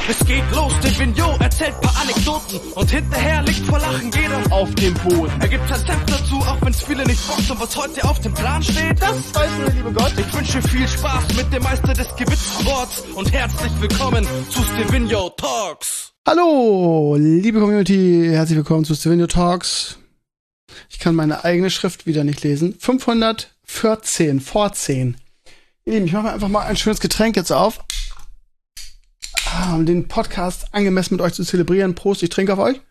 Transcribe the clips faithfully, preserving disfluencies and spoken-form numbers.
Es geht los, der Vignot erzählt paar Anekdoten und hinterher liegt vor Lachen jeder auf dem Boden. Er gibt sein Senf dazu, auch wenn's viele nicht bockt. Und was heute auf dem Plan steht, das weiß nur der liebe Gott. Ich wünsche viel Spaß mit dem Meister des Gewitzsports und herzlich willkommen zu Stevino Talks. Hallo, liebe Community, herzlich willkommen zu Stevino Talks. Ich kann meine eigene Schrift wieder nicht lesen. fünfhundertvierzehn, vierzehn. Ihr Lieben, ich mache mir einfach mal ein schönes Getränk jetzt auf, um den Podcast angemessen mit euch zu zelebrieren. Prost, ich trinke auf euch.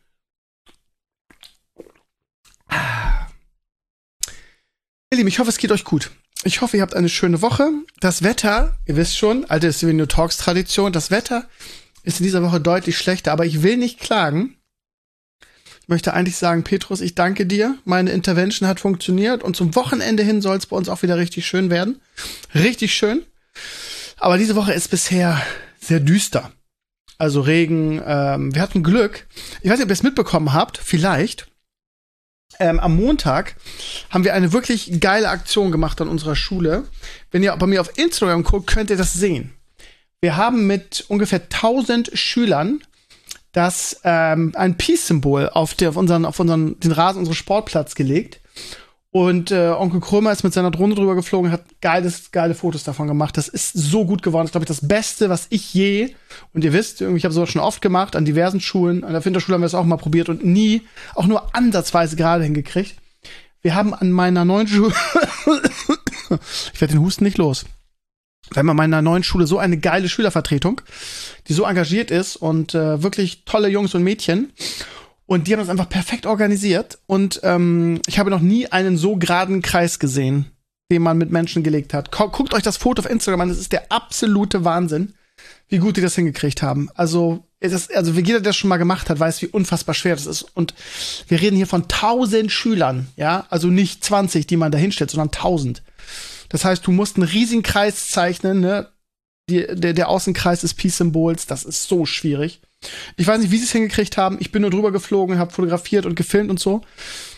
Ihr Lieben, ich hoffe, es geht euch gut. Ich hoffe, ihr habt eine schöne Woche. Das Wetter, ihr wisst schon, alte Stevino Talks Tradition, das Wetter ist in dieser Woche deutlich schlechter, aber ich will nicht klagen. Ich möchte eigentlich sagen, Petrus, ich danke dir. Meine Intervention hat funktioniert und zum Wochenende hin soll es bei uns auch wieder richtig schön werden. Richtig schön. Aber diese Woche ist bisher sehr düster. Also Regen, ähm, wir hatten Glück. Ich weiß nicht, ob ihr es mitbekommen habt, vielleicht. Ähm, am Montag haben wir eine wirklich geile Aktion gemacht an unserer Schule. Wenn ihr bei mir auf Instagram guckt, könnt ihr das sehen. Wir haben mit ungefähr tausend Schülern das ähm, ein Peace-Symbol auf, der, auf, unseren, auf unseren, den Rasen unseres Sportplatz gelegt. Und äh, Onkel Krömer ist mit seiner Drohne drüber geflogen, hat geiles, geile Fotos davon gemacht. Das ist so gut geworden. Das ist, glaube ich, das Beste, was ich je, und ihr wisst, ich habe sowas schon oft gemacht, an diversen Schulen. An der Finterschule haben wir es auch mal probiert und nie, auch nur ansatzweise gerade hingekriegt. Wir haben an meiner neuen Schule, ich werde den Husten nicht los. Wir haben an meiner neuen Schule so eine geile Schülervertretung, die so engagiert ist und äh, wirklich tolle Jungs und Mädchen. Und die haben das einfach perfekt organisiert. Und ähm, ich habe noch nie einen so geraden Kreis gesehen, den man mit Menschen gelegt hat. Guckt euch das Foto auf Instagram an. Das ist der absolute Wahnsinn, wie gut die das hingekriegt haben. Also, das, also jeder, der das schon mal gemacht hat, weiß, wie unfassbar schwer das ist. Und wir reden hier von tausend Schülern, ja, also nicht zwanzig, die man da hinstellt, sondern tausend. Das heißt, du musst einen riesigen Kreis zeichnen, ne? Die, der, der Außenkreis des Peace-Symbols, das ist so schwierig. Ich weiß nicht, wie sie es hingekriegt haben. Ich bin nur drüber geflogen, habe fotografiert und gefilmt und so.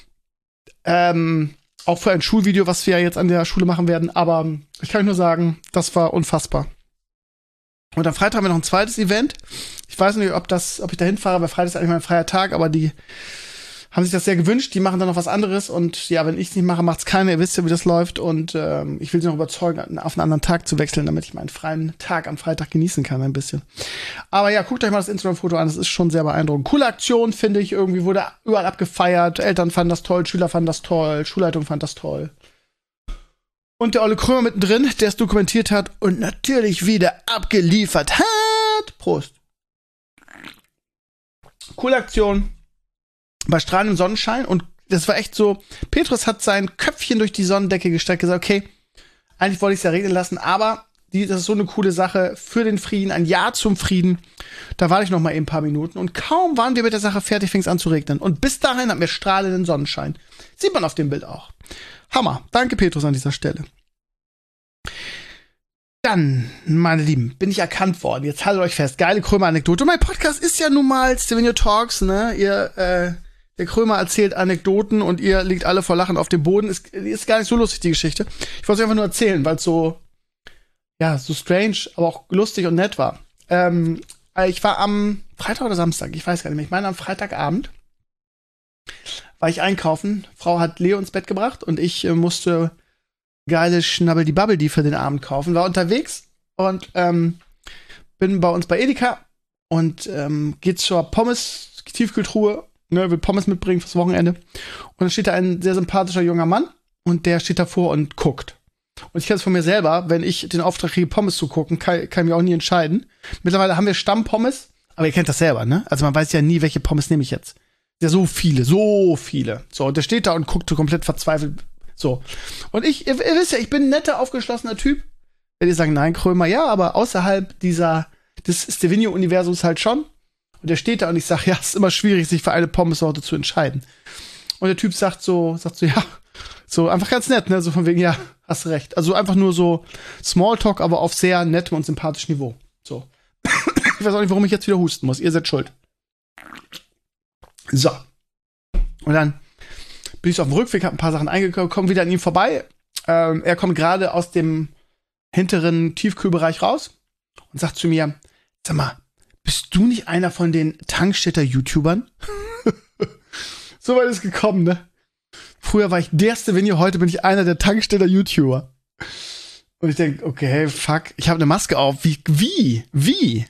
Ähm, auch für ein Schulvideo, was wir jetzt an der Schule machen werden. Aber ich kann euch nur sagen, das war unfassbar. Und am Freitag haben wir noch ein zweites Event. Ich weiß nicht, ob das, ob ich da hinfahre, weil Freitag ist eigentlich mein freier Tag, aber die haben sich das sehr gewünscht. Die machen dann noch was anderes. Und ja, wenn ich es nicht mache, macht's keiner. Ihr wisst ja, wie das läuft. Und ähm, ich will sie noch überzeugen, auf einen anderen Tag zu wechseln, damit ich meinen freien Tag am Freitag genießen kann ein bisschen. Aber ja, guckt euch mal das Instagram-Foto an. Das ist schon sehr beeindruckend. Coole Aktion, finde ich. Irgendwie wurde überall abgefeiert. Eltern fanden das toll, Schüler fanden das toll, Schulleitung fand das toll. Und der Olle Krömer mittendrin, der es dokumentiert hat und natürlich wieder abgeliefert hat. Prost. Coole Aktion. Bei strahlendem Sonnenschein, und das war echt so, Petrus hat sein Köpfchen durch die Sonnendecke gestreckt, gesagt, okay, eigentlich wollte ich es ja regnen lassen, aber die, das ist so eine coole Sache für den Frieden, ein Ja zum Frieden. Da warte ich noch mal eben ein paar Minuten und kaum waren wir mit der Sache fertig, fing es an zu regnen. Und bis dahin hatten wir strahlenden Sonnenschein. Sieht man auf dem Bild auch. Hammer. Danke, Petrus, an dieser Stelle. Dann, meine Lieben, bin ich erkannt worden. Jetzt haltet euch fest. Geile Krömer-Anekdote. Und mein Podcast ist ja nun mal Stevino Talks, ne? Ihr, äh, der Krömer erzählt Anekdoten und ihr liegt alle vor Lachen auf dem Boden. Ist, ist gar nicht so lustig, die Geschichte. Ich wollte es einfach nur erzählen, weil es so, ja, so strange, aber auch lustig und nett war. Ähm, ich war am Freitag oder Samstag, ich weiß gar nicht mehr. Ich meine, am Freitagabend war ich einkaufen. Frau hat Leo ins Bett gebracht und ich äh, musste geile Schnabbel-die-Babbel-die für den Abend kaufen. War unterwegs und ähm, bin bei uns bei Edeka und ähm, geht zur Pommes-Tiefkühltruhe, ne, will Pommes mitbringen fürs Wochenende. Und dann steht da ein sehr sympathischer junger Mann und der steht davor und guckt. Und ich kenne es von mir selber, wenn ich den Auftrag kriege, Pommes zu gucken, kann, kann ich mich auch nie entscheiden. Mittlerweile haben wir Stammpommes, aber ihr kennt das selber, ne? Also man weiß ja nie, welche Pommes nehme ich jetzt. Ja, so viele, so viele. So, und der steht da und guckt so komplett verzweifelt. So. Und ich, ihr, ihr wisst ja, ich bin ein netter, aufgeschlossener Typ. Wenn ihr sagen, nein, Krömer, ja, aber außerhalb dieser, des Stevino-Universums halt schon. Und der steht da und ich sag, ja, es ist immer schwierig, sich für eine Pommessorte zu entscheiden. Und der Typ sagt so, sagt so, ja, so einfach ganz nett, ne, so von wegen, ja, hast recht. Also einfach nur so Smalltalk, aber auf sehr nettem und sympathischem Niveau. So. Ich weiß auch nicht, warum ich jetzt wieder husten muss. Ihr seid schuld. So. Und dann bin ich so auf dem Rückweg, hab ein paar Sachen eingekauft, komme wieder an ihm vorbei. Ähm, er kommt gerade aus dem hinteren Tiefkühlbereich raus und sagt zu mir, sag mal, bist du nicht einer von den Tankstädter-YouTubern? So weit ist gekommen, ne? Früher war ich der Stevenio, heute bin ich einer der Tankstädter-YouTuber. Und ich denke, okay, fuck, ich habe eine Maske auf. Wie, wie, wie?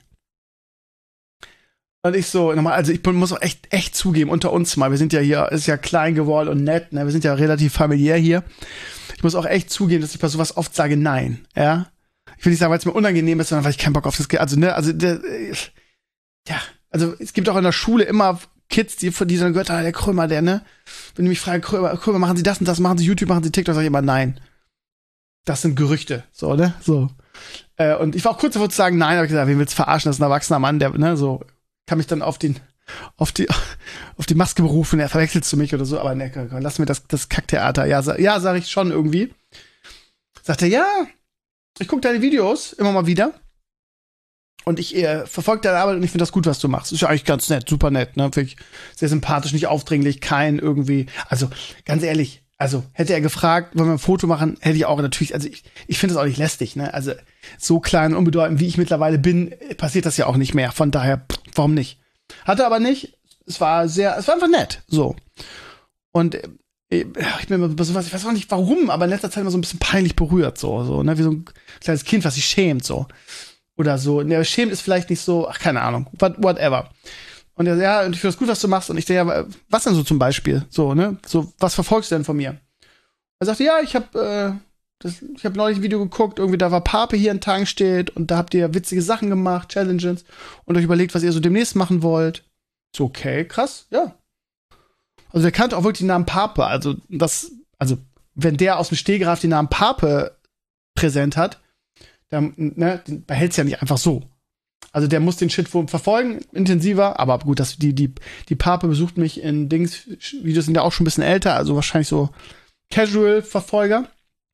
Und ich so, nochmal, also ich muss auch echt, echt zugeben, unter uns mal, wir sind ja hier, ist ja klein geworden und nett, ne? Wir sind ja relativ familiär hier. Ich muss auch echt zugeben, dass ich bei sowas oft sage nein, ja? Ich will nicht sagen, weil es mir unangenehm ist, sondern weil ich keinen Bock auf das, also, ne, also, der, ja, also, es gibt auch in der Schule immer Kids, die von dieser gehört, ah, der Krömer, der, ne? Wenn die mich fragen, Krömer, Krömer, machen Sie das und das, machen Sie YouTube, machen Sie TikTok, sage ich immer nein. Das sind Gerüchte, so, ne, so. Äh, und ich war auch kurz davor zu sagen nein, aber ich gesagt, wen willst du verarschen, das ist ein erwachsener Mann, der, ne, so, kann mich dann auf den, auf die, auf die Maske berufen, er verwechselt zu mich oder so, aber ne, lass mir das, das Kacktheater. Ja, sa, ja, sag ich schon irgendwie. Sagt er, ja, ich gucke deine Videos immer mal wieder und ich äh, verfolge deine Arbeit und ich finde das gut, was du machst. Ist ja eigentlich ganz nett, super nett, ne? Finde ich sehr sympathisch, nicht aufdringlich, kein irgendwie, also ganz ehrlich, also hätte er gefragt, wollen wir ein Foto machen, hätte ich auch natürlich, also ich, ich finde das auch nicht lästig, ne? Also so klein und unbedeutend, wie ich mittlerweile bin, passiert das ja auch nicht mehr. Von daher, pff, warum nicht? Hatte aber nicht. Es war sehr, es war einfach nett, so. Und äh, ich bin immer sowas, ich weiß auch nicht warum, aber in letzter Zeit immer so ein bisschen peinlich berührt, so, so, ne, wie so ein kleines Kind, was sich schämt, so. Oder so. Ne, schämt ist vielleicht nicht so, ach, keine Ahnung, what, whatever. Und er sagt, ja, und ich finde das gut, was du machst. Und ich denke, ja, was denn so zum Beispiel? So, ne, so, was verfolgst du denn von mir? Er sagte, ja, ich hab, äh, das, ich hab neulich ein Video geguckt, irgendwie, da war Pape hier in Tankstedt und da habt ihr witzige Sachen gemacht, Challenges und euch überlegt, was ihr so demnächst machen wollt. So, okay, krass, ja. Also der kannte auch wirklich den Namen Pape. Also das, also wenn der aus dem Stehgreif den Namen Pape präsent hat, dann ne, den behält's ja nicht einfach so. Also der muss den Shit verfolgen, intensiver, aber gut, das, die, die, die Pape besucht mich in Dings, Videos sind ja auch schon ein bisschen älter, also wahrscheinlich so Casual-Verfolger.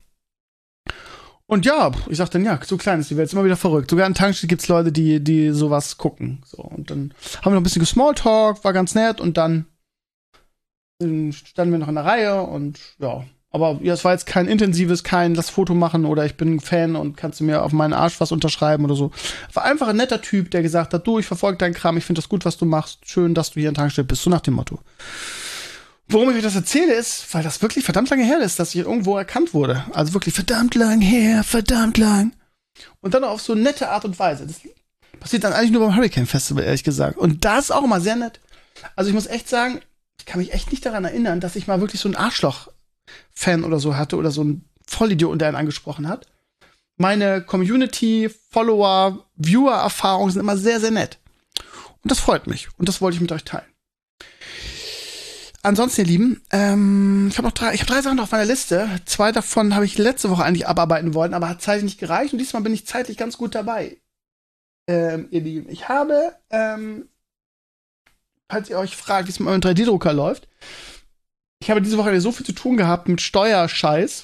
Und ja, ich sag dann, ja, so klein ist die Welt, ist immer wieder verrückt. Sogar in Tankstedt gibt's Leute, die, die sowas gucken. So, und dann haben wir noch ein bisschen gesmalltalk, war ganz nett und dann standen wir noch in der Reihe und ja. Aber ja, es war jetzt kein intensives, kein lass Foto machen oder ich bin ein Fan und kannst du mir auf meinen Arsch was unterschreiben oder so. War einfach ein netter Typ, der gesagt hat, du, ich verfolge deinen Kram, ich finde das gut, was du machst. Schön, dass du hier in Tankstedt bist, so nach dem Motto. Warum ich euch das erzähle, ist, weil das wirklich verdammt lange her ist, dass ich irgendwo erkannt wurde. Also wirklich verdammt lang her, verdammt lang. Und dann auf so eine nette Art und Weise. Das passiert dann eigentlich nur beim Hurricane Festival, ehrlich gesagt. Und das ist auch immer sehr nett. Also ich muss echt sagen, ich kann mich echt nicht daran erinnern, dass ich mal wirklich so ein Arschloch-Fan oder so hatte oder so ein Vollidiot, der einen angesprochen hat. Meine Community, Follower, Viewer-Erfahrungen sind immer sehr, sehr nett. Und das freut mich. Und das wollte ich mit euch teilen. Ansonsten, ihr Lieben, ähm, ich habe noch drei, ich habe drei Sachen auf meiner Liste. Zwei davon habe ich letzte Woche eigentlich abarbeiten wollen, aber hat zeitlich nicht gereicht. Und diesmal bin ich zeitlich ganz gut dabei. Ähm, ihr Lieben, ich habe, ähm, falls ihr euch fragt, wie es mit meinem drei D-Drucker läuft, ich habe diese Woche so viel zu tun gehabt mit Steuerscheiß.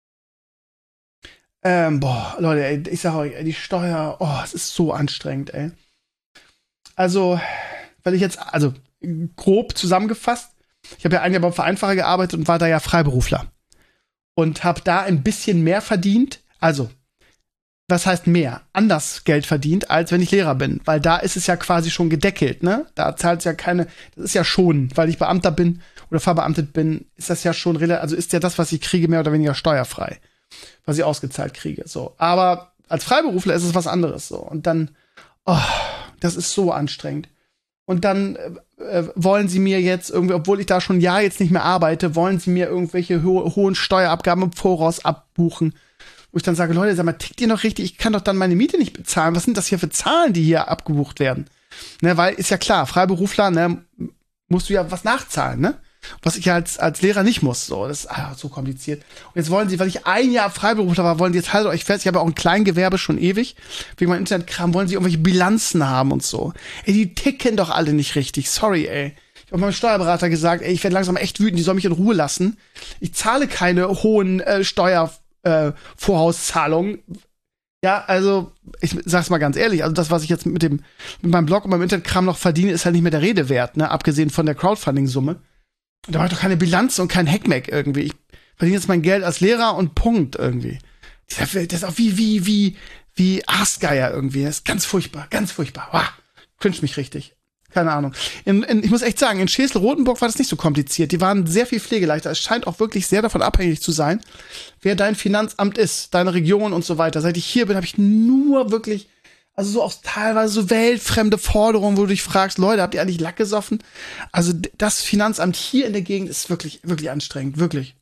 Ähm, boah, Leute, ey, ich sag euch, ey, die Steuer, oh, es ist so anstrengend, ey. Also, weil ich jetzt, also grob zusammengefasst, ich habe ja ein Jahr beim Vereinfacher gearbeitet und war da ja Freiberufler. Und habe da ein bisschen mehr verdient, also, was heißt mehr? Anders Geld verdient, als wenn ich Lehrer bin. Weil da ist es ja quasi schon gedeckelt, ne? Da zahlt es ja keine, das ist ja schon, weil ich Beamter bin oder verbeamtet bin, ist das ja schon, also ist ja das, was ich kriege, mehr oder weniger steuerfrei. Was ich ausgezahlt kriege, so. Aber als Freiberufler ist es was anderes, so. Und dann, oh, das ist so anstrengend. Und dann äh, wollen sie mir jetzt irgendwie, obwohl ich da schon ein Jahr jetzt nicht mehr arbeite, wollen sie mir irgendwelche ho- hohen Steuerabgaben im Voraus abbuchen. Wo ich dann sage, Leute, sag mal, tickt ihr noch richtig? Ich kann doch dann meine Miete nicht bezahlen. Was sind das hier für Zahlen, die hier abgebucht werden? Ne, weil ist ja klar, Freiberufler, ne, musst du ja was nachzahlen, ne? Was ich ja als, als Lehrer nicht muss. So, das ist ah, so kompliziert. Und jetzt wollen sie, weil ich ein Jahr Freiberufler war, wollen die jetzt haltet euch fest, ich habe ja auch ein Kleingewerbe schon ewig. Wegen meinem Internetkram wollen sie irgendwelche Bilanzen haben und so. Ey, die ticken doch alle nicht richtig. Sorry, ey. Ich habe meinem Steuerberater gesagt, ey, ich werde langsam echt wütend, die soll mich in Ruhe lassen. Ich zahle keine hohen äh, Steuervorauszahlungen. Äh, ja, also, ich sag's mal ganz ehrlich, also das, was ich jetzt mit dem, mit meinem Blog und meinem Internetkram noch verdiene, ist halt nicht mehr der Rede wert, ne? Abgesehen von der Crowdfunding-Summe. Da war doch keine Bilanz und kein Hackmack irgendwie. Ich verdiene jetzt mein Geld als Lehrer und Punkt irgendwie. Das ist auch wie, wie, wie, wie Aasgeier irgendwie. Das ist ganz furchtbar, ganz furchtbar. Wow. cringe mich richtig. Keine Ahnung. In, in, ich muss echt sagen, in Schesel-Rotenburg war das nicht so kompliziert. Die waren sehr viel pflegeleichter. Es scheint auch wirklich sehr davon abhängig zu sein, wer dein Finanzamt ist, deine Region und so weiter. Seit ich hier bin, habe ich nur wirklich, also so auch teilweise so weltfremde Forderungen, wo du dich fragst, Leute, habt ihr eigentlich Lack gesoffen? Also das Finanzamt hier in der Gegend ist wirklich, wirklich anstrengend. Wirklich.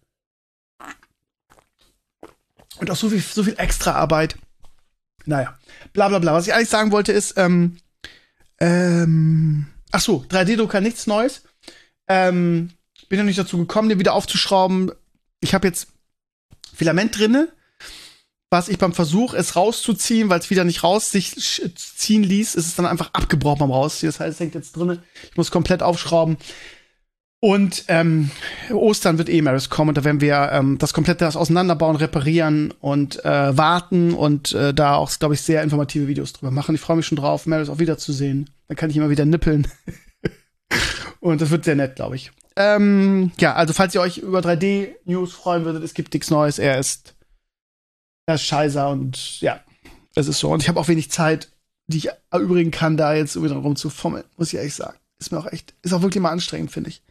Und auch so viel, so viel Extraarbeit. Naja, bla bla bla. Was ich eigentlich sagen wollte ist, ähm, Ähm, ach so, drei D-Drucker, nichts Neues. Ähm, bin noch nicht dazu gekommen, den wieder aufzuschrauben. Ich habe jetzt Filament drinne, was ich beim Versuch, es rauszuziehen, weil es wieder nicht raus sich ziehen ließ, ist es dann einfach abgebrochen beim Rausziehen. Das heißt, es hängt jetzt drinne. Ich muss komplett aufschrauben. Und ähm, Ostern wird eh Maris kommen und da werden wir ähm, das komplette das auseinanderbauen, reparieren und äh, warten und äh, da auch, glaube ich, sehr informative Videos drüber machen. Ich freue mich schon drauf, Maris auch wiederzusehen. Dann kann ich immer wieder nippeln. Und das wird sehr nett, glaube ich. Ähm, ja, also falls ihr euch über drei D-News freuen würdet, es gibt nichts Neues. Er ist, er ist scheiße und ja, es ist so. Und ich habe auch wenig Zeit, die ich erübrigen kann, da jetzt irgendwie dran rumzufummeln, muss ich ehrlich sagen. Ist mir auch echt, ist auch wirklich mal anstrengend, finde ich.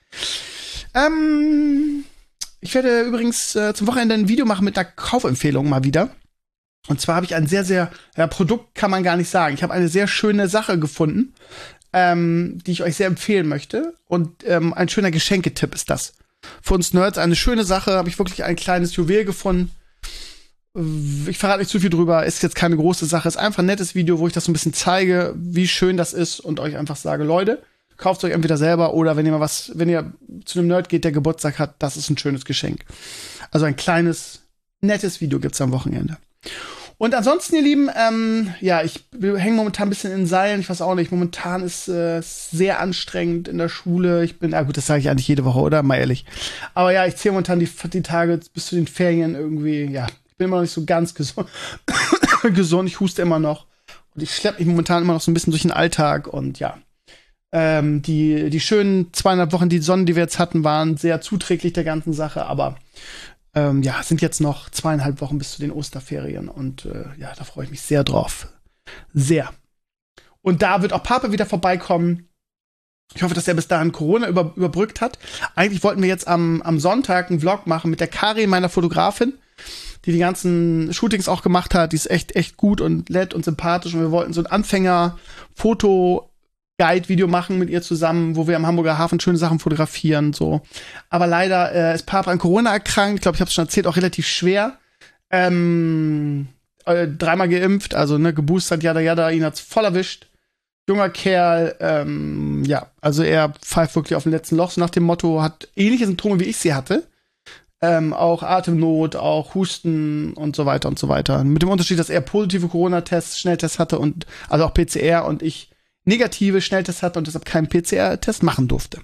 Ähm, ich werde übrigens äh, zum Wochenende ein Video machen mit einer Kaufempfehlung mal wieder. Und zwar habe ich ein sehr, sehr, ja, Produkt kann man gar nicht sagen. Ich habe eine sehr schöne Sache gefunden, ähm, die ich euch sehr empfehlen möchte. Und ähm, ein schöner Geschenketipp ist das. Für uns Nerds eine schöne Sache, habe ich wirklich ein kleines Juwel gefunden. Ich verrate nicht zu viel drüber, ist jetzt keine große Sache, ist einfach ein nettes Video, wo ich das so ein bisschen zeige, wie schön das ist und euch einfach sage, Leute, kauft euch entweder selber oder wenn ihr mal was, wenn ihr zu einem Nerd geht, der Geburtstag hat, das ist ein schönes Geschenk. Also ein kleines, nettes Video gibt's am Wochenende. Und ansonsten, ihr Lieben, ähm, ja, ich hänge momentan ein bisschen in Seilen, ich weiß auch nicht, momentan ist äh, sehr anstrengend in der Schule. Ich bin, ja gut, das sage ich eigentlich jede Woche, oder? Mal ehrlich. Aber ja, ich zähle momentan die, die Tage bis zu den Ferien irgendwie, ja, ich bin immer noch nicht so ganz gesund. gesund, ich huste immer noch. Und ich schleppe mich momentan immer noch so ein bisschen durch den Alltag und ja. Ähm, die, die schönen zweieinhalb Wochen, die Sonnen, die wir jetzt hatten, waren sehr zuträglich der ganzen Sache, aber ähm, ja, sind jetzt noch zweieinhalb Wochen bis zu den Osterferien und äh, ja, da freue ich mich sehr drauf. Sehr. Und da wird auch Pape wieder vorbeikommen. Ich hoffe, dass er bis dahin Corona über, überbrückt hat. Eigentlich wollten wir jetzt am, am Sonntag einen Vlog machen mit der Karin, meiner Fotografin, die die ganzen Shootings auch gemacht hat. Die ist echt, echt gut und nett und sympathisch und wir wollten so ein Anfänger-Foto Guide-Video machen mit ihr zusammen, wo wir am Hamburger Hafen schöne Sachen fotografieren, so. Aber leider äh, ist Papa an Corona erkrankt. Ich glaube, ich habe es schon erzählt, auch relativ schwer. Ähm, äh, dreimal geimpft, also ne, geboostert, jada jada, ihn hat's voll erwischt. Junger Kerl, ähm, ja, also er pfeift wirklich auf dem letzten Loch, so nach dem Motto, hat ähnliche Symptome, wie ich sie hatte. Ähm, auch Atemnot, auch Husten und so weiter und so weiter. Mit dem Unterschied, dass er positive Corona-Tests, Schnelltests hatte und also auch P C R und ich negative Schnelltests hatte und deshalb keinen P C R-Test machen durfte.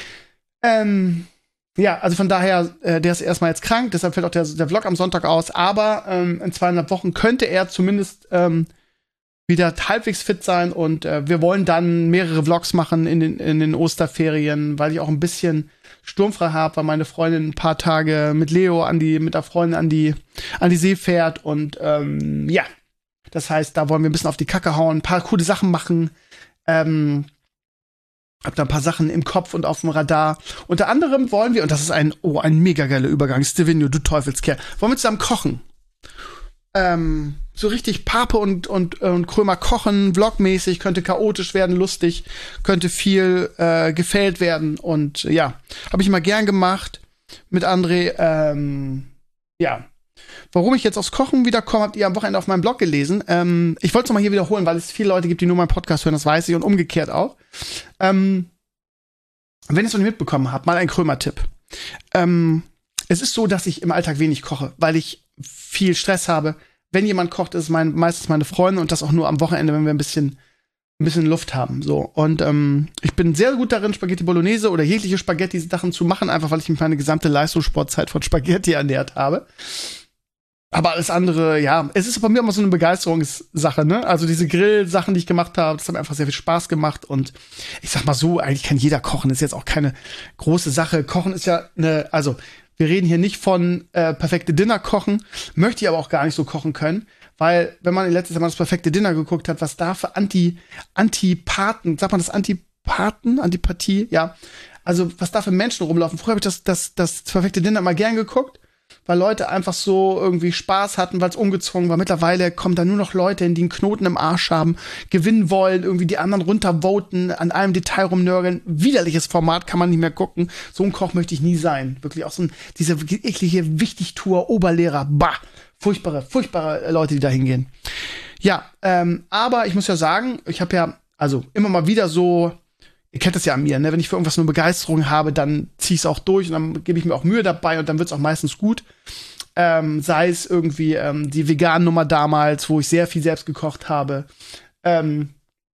Ähm, ja, also von daher, äh, der ist erstmal jetzt krank, deshalb fällt auch der, der Vlog am Sonntag aus, aber ähm, in zweieinhalb Wochen könnte er zumindest ähm, wieder halbwegs fit sein und äh, wir wollen dann mehrere Vlogs machen in den, in den Osterferien, weil ich auch ein bisschen sturmfrei habe, weil meine Freundin ein paar Tage mit Leo an die, mit der Freundin an die, an die See fährt und ähm, ja, das heißt, da wollen wir ein bisschen auf die Kacke hauen, ein paar coole Sachen machen. Ähm, hab da ein paar Sachen im Kopf und auf dem Radar. Unter anderem wollen wir, und das ist ein, oh, ein mega geiler Übergang, Stevenio, du Teufelskerl, wollen wir zusammen kochen. Ähm, so richtig Pape und, und, und Krömer kochen, vlogmäßig, könnte chaotisch werden, lustig, könnte viel äh, gefällt werden. Und ja, habe ich immer gern gemacht mit André. Ähm, ja. Warum ich jetzt aufs Kochen wiederkomme, habt ihr am Wochenende auf meinem Blog gelesen. Ähm, ich wollte es nochmal hier wiederholen, weil es viele Leute gibt, die nur meinen Podcast hören, das weiß ich, und umgekehrt auch. Ähm, wenn ihr es noch nicht mitbekommen habt, mal ein Krömer-Tipp. Ähm, es ist so, dass ich im Alltag wenig koche, weil ich viel Stress habe. Wenn jemand kocht, ist es mein, meistens meine Freundin und das auch nur am Wochenende, wenn wir ein bisschen, ein bisschen Luft haben. So. Und ähm, ich bin sehr gut darin, Spaghetti Bolognese oder jegliche Spaghetti-Sachen zu machen, einfach weil ich mich meine gesamte Leistungssportzeit von Spaghetti ernährt habe. Aber alles andere, ja, es ist bei mir immer so eine Begeisterungssache, ne? Also diese Grill-Sachen, die ich gemacht habe, das hat mir einfach sehr viel Spaß gemacht. Und ich sag mal so, eigentlich kann jeder kochen. Das ist jetzt auch keine große Sache. Kochen ist ja eine, also wir reden hier nicht von äh, perfekte Dinner kochen, möchte ich aber auch gar nicht so kochen können, Weil, wenn man letztes Mal das perfekte Dinner geguckt hat, was da für Anti, Antipathen, sagt man das Antipathen, Antipathie, ja. Also, was da für Menschen rumlaufen. Früher habe ich das, das, das perfekte Dinner immer gern geguckt, weil Leute einfach so irgendwie Spaß hatten, weil es ungezwungen war. Mittlerweile kommen da nur noch Leute hin, die einen Knoten im Arsch haben, gewinnen wollen, irgendwie die anderen runtervoten, an einem Detail rumnörgeln. Widerliches Format, kann man nicht mehr gucken. So ein Koch möchte ich nie sein. Wirklich auch so ein, diese eklige Wichtigtour, Oberlehrer, bah. Furchtbare, furchtbare Leute, die da hingehen. Ja, ähm, aber ich muss ja sagen, ich habe ja, also immer mal wieder so, ihr kennt das ja an mir, ne? Wenn ich für irgendwas nur Begeisterung habe, dann zieh ich es auch durch und dann gebe ich mir auch Mühe dabei und dann wird's auch meistens gut. Ähm, sei es irgendwie ähm, die Vegan-Nummer damals, wo ich sehr viel selbst gekocht habe. Ähm,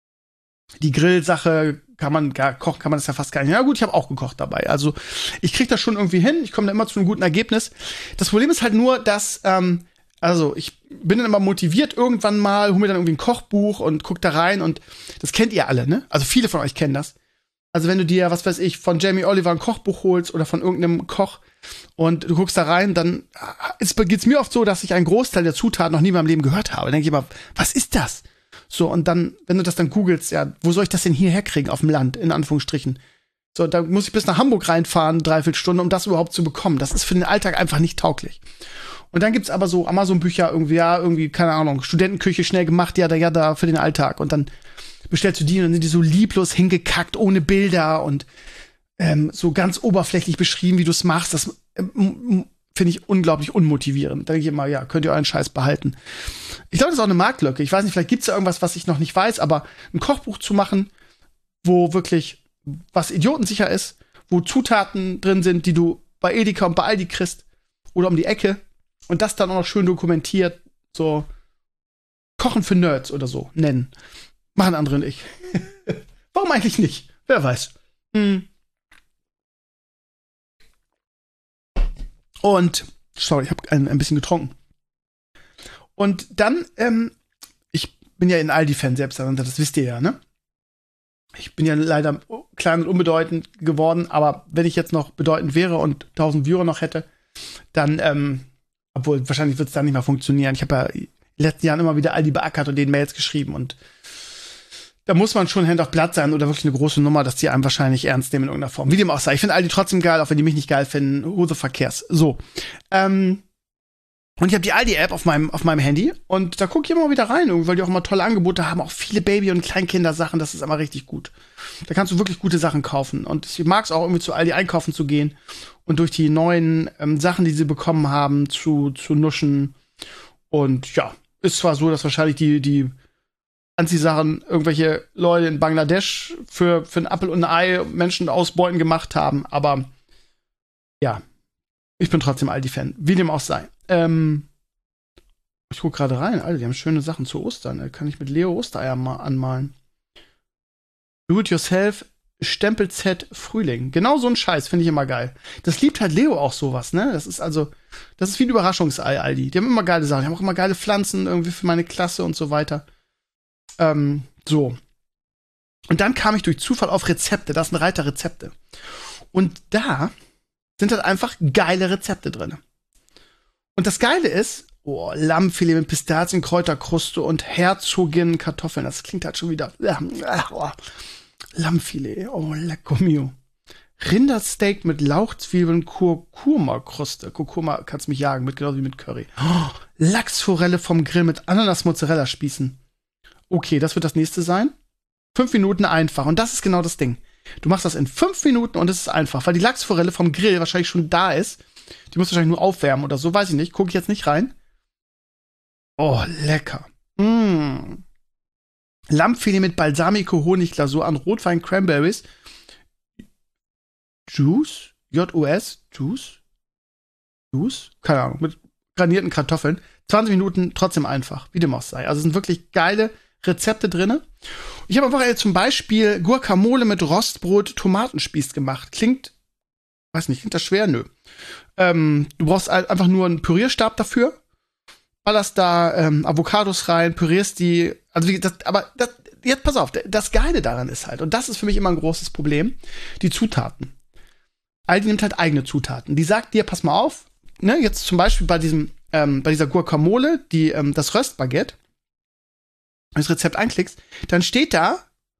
die Grillsache kann man, gar, kochen kann man das ja fast gar nicht. Ja gut, ich habe auch gekocht dabei. Also ich krieg das schon irgendwie hin. Ich komme da immer zu einem guten Ergebnis. Das Problem ist halt nur, dass ähm, also ich bin dann immer motiviert irgendwann mal, hol mir dann irgendwie ein Kochbuch und guck da rein und das kennt ihr alle, ne? Also viele von euch kennen das. Also wenn du dir, was weiß ich, von Jamie Oliver ein Kochbuch holst oder von irgendeinem Koch und du guckst da rein, dann geht's mir oft so, dass ich einen Großteil der Zutaten noch nie in meinem Leben gehört habe. Dann denke ich immer, was ist das? So, und dann, wenn du das dann googelst, ja, wo soll ich das denn hierher kriegen auf dem Land, in Anführungsstrichen? So, da muss ich bis nach Hamburg reinfahren, dreiviertel Stunde, um das überhaupt zu bekommen. Das ist für den Alltag einfach nicht tauglich. Und dann gibt's aber so Amazon-Bücher irgendwie, ja, irgendwie, keine Ahnung, Studentenküche schnell gemacht, ja, da, ja, da, für den Alltag. Und dann bestellst du die und dann sind die so lieblos hingekackt, ohne Bilder und ähm, so ganz oberflächlich beschrieben, wie du es machst. Das ähm, finde ich unglaublich unmotivierend. Da denke ich immer, ja, könnt ihr euren Scheiß behalten. Ich glaube, das ist auch eine Marktlücke. Ich weiß nicht, vielleicht gibt's da irgendwas, was ich noch nicht weiß, aber ein Kochbuch zu machen, wo wirklich was idiotensicher ist, wo Zutaten drin sind, die du bei Edeka und bei Aldi kriegst oder um die Ecke und das dann auch noch schön dokumentiert, so Kochen für Nerds oder so nennen. Machen andere und ich. Warum eigentlich nicht? Wer weiß. Hm. Und, sorry, ich habe ein, ein bisschen getrunken. Und dann, ähm, ich bin ja ein Aldi-Fan selbst, das wisst ihr ja, ne? Ich bin ja leider klein und unbedeutend geworden, aber wenn ich jetzt noch bedeutend wäre und tausend Viewer noch hätte, dann, ähm, obwohl, wahrscheinlich wird es dann nicht mehr funktionieren. Ich habe ja in den letzten Jahren immer wieder Aldi beackert und denen Mails geschrieben und da muss man schon Hand auf Blatt sein oder wirklich eine große Nummer, dass die einem wahrscheinlich ernst nehmen in irgendeiner Form. Wie dem auch sei. Ich finde Aldi trotzdem geil, auch wenn die mich nicht geil finden. Who the fuck cares? So. Ähm, und ich habe die Aldi-App auf meinem, auf meinem Handy und da gucke ich immer wieder rein, weil die auch immer tolle Angebote haben. Auch viele Baby- und Kleinkindersachen, das ist immer richtig gut. Da kannst du wirklich gute Sachen kaufen. Und ich mag es auch irgendwie zu Aldi einkaufen zu gehen und durch die neuen ähm, Sachen, die sie bekommen haben, zu, zu nuschen. Und ja, ist zwar so, dass wahrscheinlich die, die Anziehsachen irgendwelche Leute in Bangladesch für, für ein Apfel und ein Ei Menschen ausbeuten gemacht haben, aber ja, ich bin trotzdem Aldi-Fan, wie dem auch sei. Ähm, ich guck gerade rein, Alter, die haben schöne Sachen zu Ostern, da kann ich mit Leo Ostereier mal anmalen. Do-it-yourself, Stempel-Z Frühling. Genau so ein Scheiß, finde ich immer geil. Das liebt halt Leo auch sowas, ne? Das ist also, das ist wie ein Überraschungsei, Aldi. Die haben immer geile Sachen, die haben auch immer geile Pflanzen irgendwie für meine Klasse und so weiter. Ähm, so. Und dann kam ich durch Zufall auf Rezepte. Das sind Reiter Rezepte. Und da sind halt einfach geile Rezepte drin. Und das Geile ist, oh, Lammfilet mit Pistazien, Kräuterkruste und Herzogin Kartoffeln. Das klingt halt schon wieder. Oh, Lammfilet, oh, lecker mio. Rindersteak mit Lauchzwiebeln, Kurkuma-Kruste. Kurkuma kannst mich jagen, mit, genauso wie mit Curry. Oh, Lachsforelle vom Grill mit Ananas-Mozzarella-Spießen. Okay, das wird das nächste sein. Fünf Minuten einfach. Und das ist genau das Ding. Du machst das in fünf Minuten und es ist einfach, weil die Lachsforelle vom Grill wahrscheinlich schon da ist. Die musst du wahrscheinlich nur aufwärmen oder so, weiß ich nicht. Gucke ich jetzt nicht rein. Oh, lecker. Mmh. Lammfilet mit Balsamico, Honigglasur an Rotwein, Cranberries. Juice? J U S? Juice? Juice? Keine Ahnung. Mit granierten Kartoffeln. zwanzig Minuten trotzdem einfach, wie dem auch sei. Also es sind wirklich geile Rezepte drinne. Ich habe einfach zum Beispiel Guacamole mit Rostbrot, Tomatenspieß gemacht. Klingt, weiß nicht, klingt das schwer? Nö. Ähm, du brauchst einfach nur einen Pürierstab dafür. Ballerst da ähm, Avocados rein, pürierst die. Also wie das, aber das, jetzt pass auf, das Geile daran ist halt, und das ist für mich immer ein großes Problem, die Zutaten. Aldi nimmt halt eigene Zutaten. Die sagt dir, pass mal auf, ne, jetzt zum Beispiel bei diesem, ähm, bei dieser Guacamole, die, ähm, das Röstbaguette, das Rezept einklickst, dann steht da,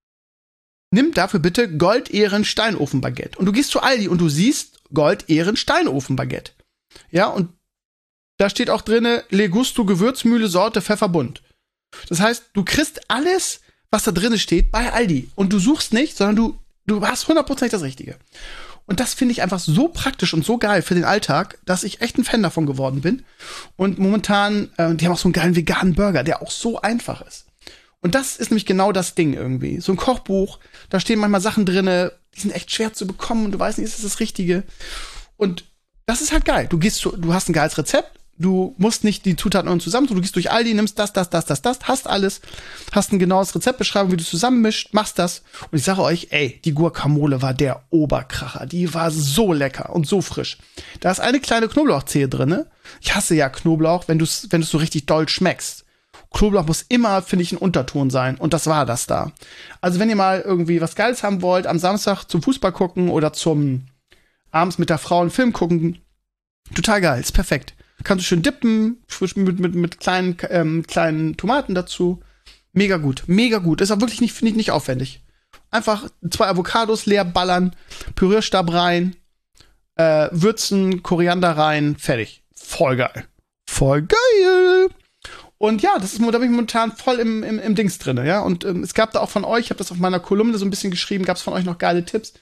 nimm dafür bitte Gold-Ehren-Steinofenbaguette. Und du gehst zu Aldi und du siehst Gold-Ehren-Steinofenbaguette. Ja, und da steht auch drinne Le Gusto Gewürzmühle Sorte Pfefferbunt. Das heißt, du kriegst alles, was da drinne steht, bei Aldi. Und du suchst nicht, sondern du, du hast hundertprozentig das Richtige. Und das finde ich einfach so praktisch und so geil für den Alltag, dass ich echt ein Fan davon geworden bin. Und momentan, äh, die haben auch so einen geilen veganen Burger, der auch so einfach ist. Und das ist nämlich genau das Ding irgendwie. So ein Kochbuch, da stehen manchmal Sachen drinne, die sind echt schwer zu bekommen und du weißt nicht, ist das das Richtige. Und das ist halt geil. Du gehst zu, du hast ein geiles Rezept, du musst nicht die Zutaten und zusammen, du gehst durch Aldi, nimmst das, das, das, das, das, hast alles, hast ein genaues Rezeptbeschreibung, wie du es zusammenmischt, machst das. Und ich sage euch, ey, die Guacamole war der Oberkracher. Die war so lecker und so frisch. Da ist eine kleine Knoblauchzehe drinne. Ich hasse ja Knoblauch, wenn du es wenn du so richtig doll schmeckst. Knoblauch muss immer, finde ich, ein Unterton sein. Und das war das da. Also wenn ihr mal irgendwie was Geiles haben wollt, am Samstag zum Fußball gucken oder zum abends mit der Frau einen Film gucken, total geil, ist perfekt. Kannst du schön dippen, mit, mit, mit kleinen, ähm, kleinen Tomaten dazu. Mega gut, mega gut. Ist auch wirklich nicht, finde ich, nicht aufwendig. Einfach zwei Avocados leer ballern, Pürierstab rein, äh, würzen, Koriander rein, fertig. Voll geil. Voll geil. Und ja, das ist, da bin ich momentan voll im, im, im Dings drin, ja. Und ähm, es gab da auch von euch, ich habe das auf meiner Kolumne so ein bisschen geschrieben, gab es von euch noch geile Tipps.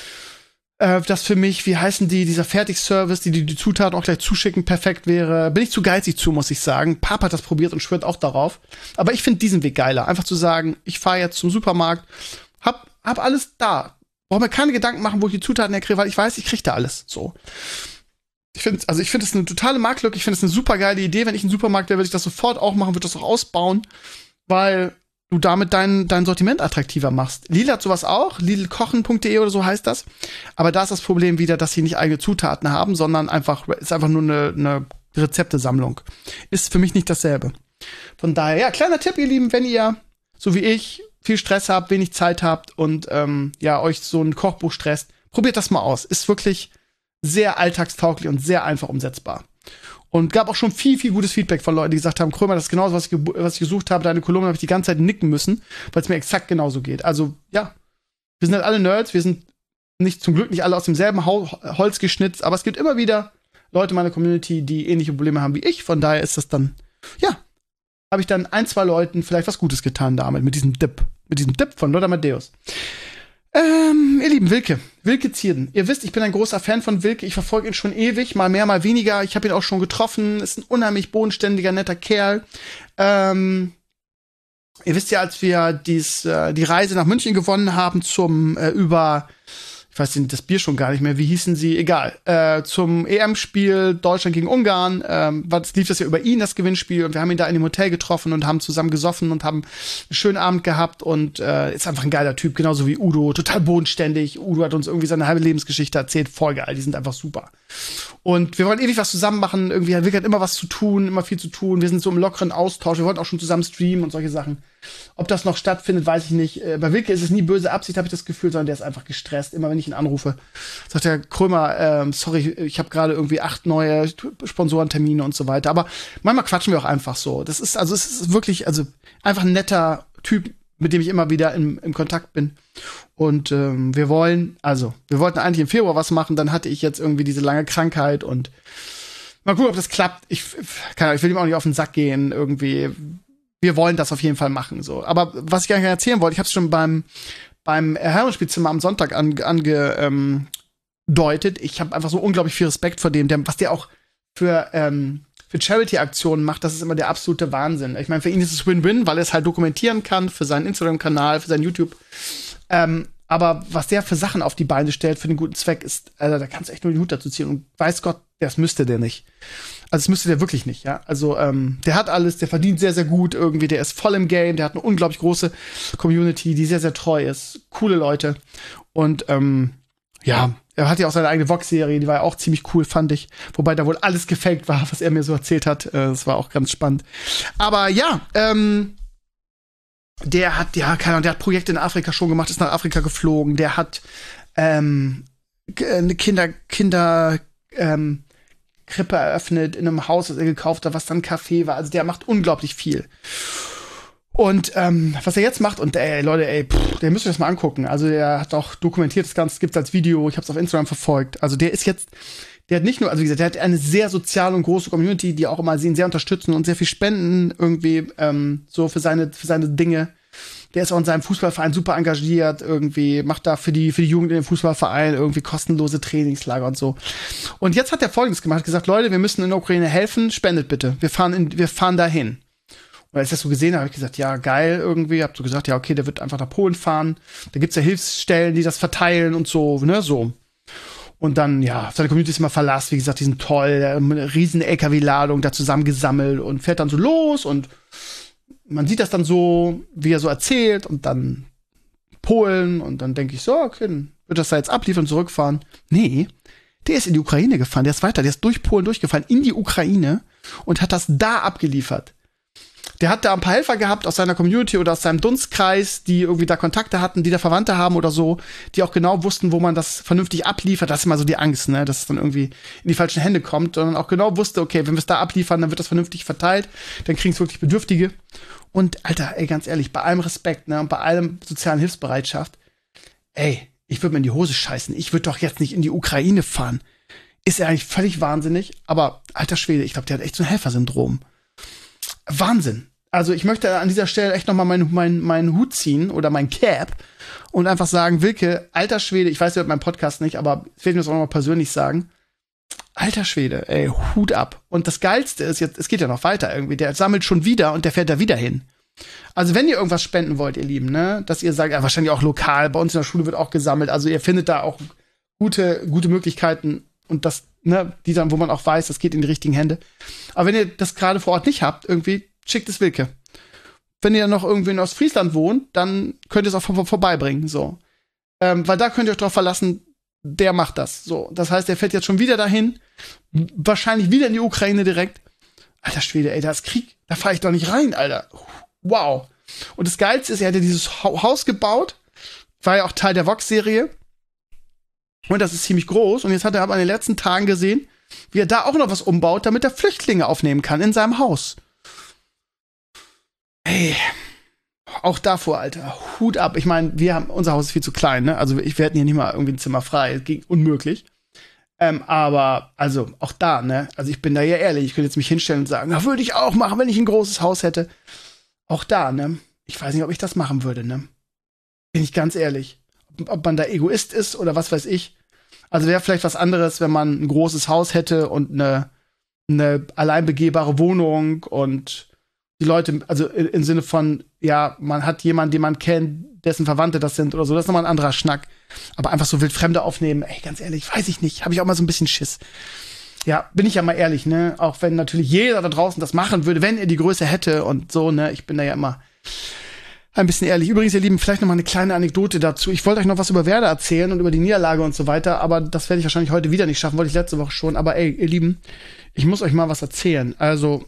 Äh, das für mich, wie heißen die, dieser Fertigservice, die, die die Zutaten auch gleich zuschicken, perfekt wäre. Bin ich zu geizig zu, muss ich sagen. Papa hat das probiert und schwört auch darauf. Aber ich finde diesen Weg geiler. Einfach zu sagen, ich fahre jetzt zum Supermarkt, hab, hab alles da. Brauche mir keine Gedanken machen, wo ich die Zutaten herkriege, weil ich weiß, ich kriege da alles. So. Ich finde, also ich finde es eine totale Marktlücke. Ich finde es eine super geile Idee. Wenn ich ein Supermarkt wäre, würde ich das sofort auch machen, würde das auch ausbauen, weil du damit dein, dein Sortiment attraktiver machst. Lidl hat sowas auch, lidl kochen punkt de oder so heißt das. Aber da ist das Problem wieder, dass sie nicht eigene Zutaten haben, sondern einfach, ist einfach nur eine, eine Rezeptesammlung. Ist für mich nicht dasselbe. Von daher, ja, kleiner Tipp, ihr Lieben, wenn ihr, so wie ich, viel Stress habt, wenig Zeit habt und ähm, ja, euch so ein Kochbuch stresst, probiert das mal aus. Ist wirklich sehr alltagstauglich und sehr einfach umsetzbar. Und gab auch schon viel, viel gutes Feedback von Leuten, die gesagt haben, Krömer, das ist genauso, was ich, was ich gesucht habe. Deine Kolumne habe ich die ganze Zeit nicken müssen, weil es mir exakt genauso geht. Also, ja, wir sind halt alle Nerds. Wir sind nicht, zum Glück nicht alle aus demselben Hol- Holz geschnitzt. Aber es gibt immer wieder Leute in meiner Community, die ähnliche Probleme haben wie ich. Von daher ist das dann, ja, habe ich dann ein, zwei Leuten vielleicht was Gutes getan damit, mit diesem Dip. Mit diesem Dip von Lothar Matthäus. Ähm, ihr Lieben, Wilke. Wilke Zierden. Ihr wisst, ich bin ein großer Fan von Wilke. Ich verfolge ihn schon ewig, mal mehr, mal weniger. Ich habe ihn auch schon getroffen. Ist ein unheimlich bodenständiger, netter Kerl. Ähm, ihr wisst ja, als wir dies, äh, die Reise nach München gewonnen haben zum äh, über, ich weiß nicht, das Bier schon gar nicht mehr, wie hießen sie? Egal. Äh, zum E M-Spiel Deutschland gegen Ungarn. Ähm, was lief das ja über ihn, das Gewinnspiel. Und wir haben ihn da in dem Hotel getroffen und haben zusammen gesoffen und haben einen schönen Abend gehabt. Und äh, ist einfach ein geiler Typ, genauso wie Udo. Total bodenständig. Udo hat uns irgendwie seine halbe Lebensgeschichte erzählt. Voll geil, die sind einfach super. Und wir wollen ewig was zusammen machen. Irgendwie hat Wilke immer was zu tun, immer viel zu tun. Wir sind so im lockeren Austausch. Wir wollten auch schon zusammen streamen und solche Sachen. Ob das noch stattfindet, weiß ich nicht. Äh, bei Wilke ist es nie böse Absicht, habe ich das Gefühl, sondern der ist einfach gestresst. Immer wenn ich ihn anrufe, sagt der Krömer, ähm, sorry, ich habe gerade irgendwie acht neue Sponsorentermine und so weiter. Aber manchmal quatschen wir auch einfach so. Das ist, also es ist wirklich, also einfach ein netter Typ, mit dem ich immer wieder im, im Kontakt bin. Und ähm, wir wollen, also, wir wollten eigentlich im Februar was machen, dann hatte ich jetzt irgendwie diese lange Krankheit und mal gucken, ob das klappt. Ich, kann, ich will ihm auch nicht auf den Sack gehen, irgendwie. Wir wollen das auf jeden Fall machen, so. Aber was ich gerne erzählen wollte, ich habe es schon beim beim Herrenspielzimmer am Sonntag angedeutet. Ange, ähm, ich habe einfach so unglaublich viel Respekt vor dem, der, was der auch für ähm, für Charity-Aktionen macht. Das ist immer der absolute Wahnsinn. Ich meine, für ihn ist es Win-Win, weil er es halt dokumentieren kann für seinen Instagram-Kanal, für sein YouTube. Ähm, aber was der für Sachen auf die Beine stellt für den guten Zweck, ist, also da kannst du echt nur den Hut dazu ziehen. Und weiß Gott, das müsste der nicht. Also das müsste der wirklich nicht, ja. Also ähm, der hat alles, der verdient sehr, sehr gut irgendwie, der ist voll im Game, der hat eine unglaublich große Community, die sehr, sehr treu ist. Coole Leute. Und ähm, ja, er hat ja auch seine eigene Vox-Serie, die war ja auch ziemlich cool, fand ich. Wobei da wohl alles gefaked war, was er mir so erzählt hat. Äh, das war auch ganz spannend. Aber ja, ähm, der hat, ja, keine Ahnung, der hat Projekte in Afrika schon gemacht, ist nach Afrika geflogen. Der hat ähm, Kinder, Kinder, ähm, Krippe eröffnet in einem Haus, das er gekauft hat, was dann ein Café war. Also der macht unglaublich viel. Und ähm, was er jetzt macht, und ey, Leute, ey, pff, der müsst ihr das mal angucken. Also der hat auch dokumentiert, das Ganze gibt's als Video, ich habe es auf Instagram verfolgt. Also der ist jetzt, der hat nicht nur, also wie gesagt, der hat eine sehr soziale und große Community, die auch immer ihn sehr unterstützen und sehr viel spenden irgendwie ähm, so für seine für seine Dinge. Der ist auch in seinem Fußballverein super engagiert, irgendwie macht da für die für die Jugend in dem Fußballverein irgendwie kostenlose Trainingslager und so. Und jetzt hat er Folgendes gemacht, hat gesagt, Leute, wir müssen in der Ukraine helfen, spendet bitte. Wir fahren in, wir fahren dahin. Und als ich das so gesehen habe, habe ich gesagt, ja, geil irgendwie. Hab so gesagt, ja, okay, der wird einfach nach Polen fahren. Da gibt's ja Hilfsstellen, die das verteilen und so, ne, so. Und dann, ja, seine Community ist immer verlassen. Wie gesagt, die sind toll. Eine riesen L K W-Ladung da zusammengesammelt und fährt dann so los. Und man sieht das dann so, wie er so erzählt. Und dann Polen. Und dann denke ich so, okay, dann wird das da jetzt abliefern und zurückfahren. Nee, der ist in die Ukraine gefahren. Der ist weiter. Der ist durch Polen durchgefahren, in die Ukraine. Und hat das da abgeliefert. Der hat da ein paar Helfer gehabt aus seiner Community oder aus seinem Dunstkreis, die irgendwie da Kontakte hatten, die da Verwandte haben oder so, die auch genau wussten, wo man das vernünftig abliefert. Das ist immer so die Angst, ne, dass es dann irgendwie in die falschen Hände kommt, sondern auch genau wusste, okay, wenn wir es da abliefern, dann wird das vernünftig verteilt, dann kriegen es wirklich Bedürftige. Und Alter, ey, ganz ehrlich, bei allem Respekt, ne, und bei allem sozialen Hilfsbereitschaft, ey, ich würde mir in die Hose scheißen. Ich würde doch jetzt nicht in die Ukraine fahren. Ist er eigentlich völlig wahnsinnig, aber alter Schwede, ich glaube, der hat echt so ein Helfersyndrom. Wahnsinn. Also ich möchte an dieser Stelle echt noch mal meinen mein, mein Hut ziehen oder mein Cap und einfach sagen, Wilke, alter Schwede, ich weiß, ihr hört meinen Podcast nicht, aber ich will mir das auch noch mal persönlich sagen. Alter Schwede, ey, Hut ab. Und das Geilste ist jetzt, es geht ja noch weiter irgendwie, der sammelt schon wieder und der fährt da wieder hin. Also wenn ihr irgendwas spenden wollt, ihr Lieben, ne, dass ihr sagt, ja, wahrscheinlich auch lokal, bei uns in der Schule wird auch gesammelt, also ihr findet da auch gute, gute Möglichkeiten und das, ne, die dann, wo man auch weiß, das geht in die richtigen Hände. Aber wenn ihr das gerade vor Ort nicht habt, irgendwie, schickt es Wilke. Wenn ihr noch irgendwie in Ostfriesland wohnt, dann könnt ihr es auch vor vorbeibringen, so. Ähm, weil da könnt ihr euch drauf verlassen, der macht das, so. Das heißt, er fährt jetzt schon wieder dahin, wahrscheinlich wieder in die Ukraine direkt. Alter Schwede, ey, da ist Krieg, da fahre ich doch nicht rein, Alter. Wow. Und das Geilste ist, er hat ja dieses Haus gebaut, war ja auch Teil der Vox-Serie. Und das ist ziemlich groß. Und jetzt hat er aber in den letzten Tagen gesehen, wie er da auch noch was umbaut, damit er Flüchtlinge aufnehmen kann in seinem Haus. Ey, auch davor, Alter, Hut ab. Ich meine, wir haben, unser Haus ist viel zu klein, ne? Also ich, wir hätten hier nicht mal irgendwie ein Zimmer frei. Das ging unmöglich. Ähm, aber, also, auch da, ne? Also ich bin da ja ehrlich. Ich könnte jetzt mich hinstellen und sagen, das würde ich auch machen, wenn ich ein großes Haus hätte. Auch da, ne? Ich weiß nicht, ob ich das machen würde, ne? Bin ich ganz ehrlich. Ob man da Egoist ist oder was weiß ich. Also wäre vielleicht was anderes, wenn man ein großes Haus hätte und eine, eine allein begehbare Wohnung und die Leute, also im Sinne von, ja, man hat jemanden, den man kennt, dessen Verwandte das sind oder so, das ist nochmal ein anderer Schnack. Aber einfach so Wildfremde aufnehmen, ey, ganz ehrlich, weiß ich nicht, habe ich auch mal so ein bisschen Schiss. Ja, bin ich ja mal ehrlich, ne, auch wenn natürlich jeder da draußen das machen würde, wenn er die Größe hätte und so, ne, ich bin da ja immer ein bisschen ehrlich. Übrigens, ihr Lieben, vielleicht noch mal eine kleine Anekdote dazu. Ich wollte euch noch was über Werder erzählen und über die Niederlage und so weiter, aber das werde ich wahrscheinlich heute wieder nicht schaffen, wollte ich letzte Woche schon. Aber ey, ihr Lieben, ich muss euch mal was erzählen. Also,